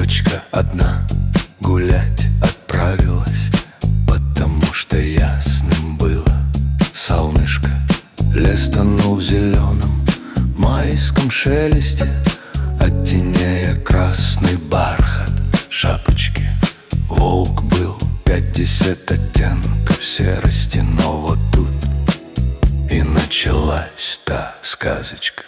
Белочка одна гулять отправилась, потому что ясным было солнышко. Лес тонул в зеленом майском шелесте, оттеняя красный бархат шапочки. Волк был 50 оттенков серости, но вот тут и началась та сказочка.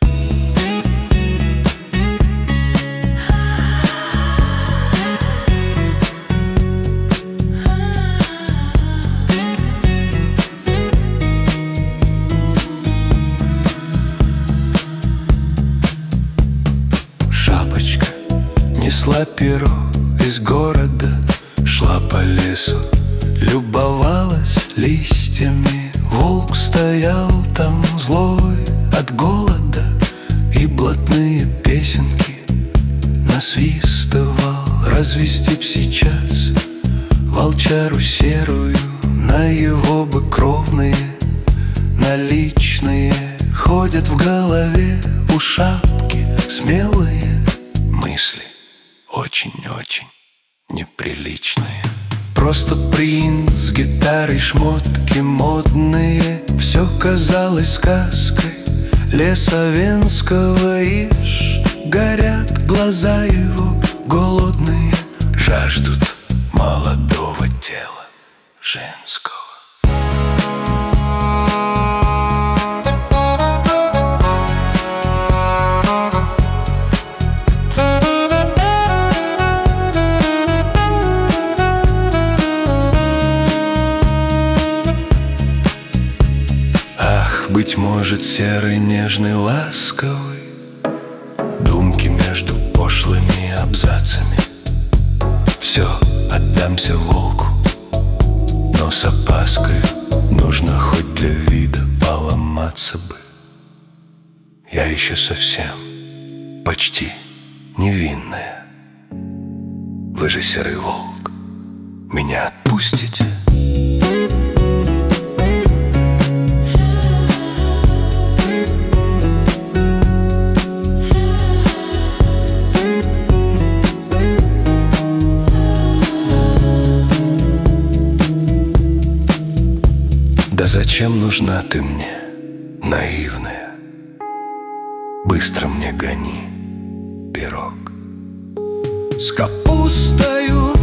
Шапочка несла перо из города, шла по лесу, любовалась листьями. Волк стоял там злой от голода и блатные песенки насвистывал. Развести б сейчас волчару серую, на его бы кровные наличные. Ходят в голове у шапки смелые мысли, очень-очень неприличные. Просто принц, гитары, шмотки модные, все казалось сказкой леса венского. Ишь, горят глаза его голодные, жаждут молодого тела женского. Быть может, серый, нежный, ласковый, думки между пошлыми абзацами. Все, отдамся волку, но с опаской, нужно хоть для вида поломаться бы. Я еще совсем, почти невинная. Вы же серый волк, меня отпустите? Да зачем нужна ты мне, наивная? Быстро мне гони пирог с капустою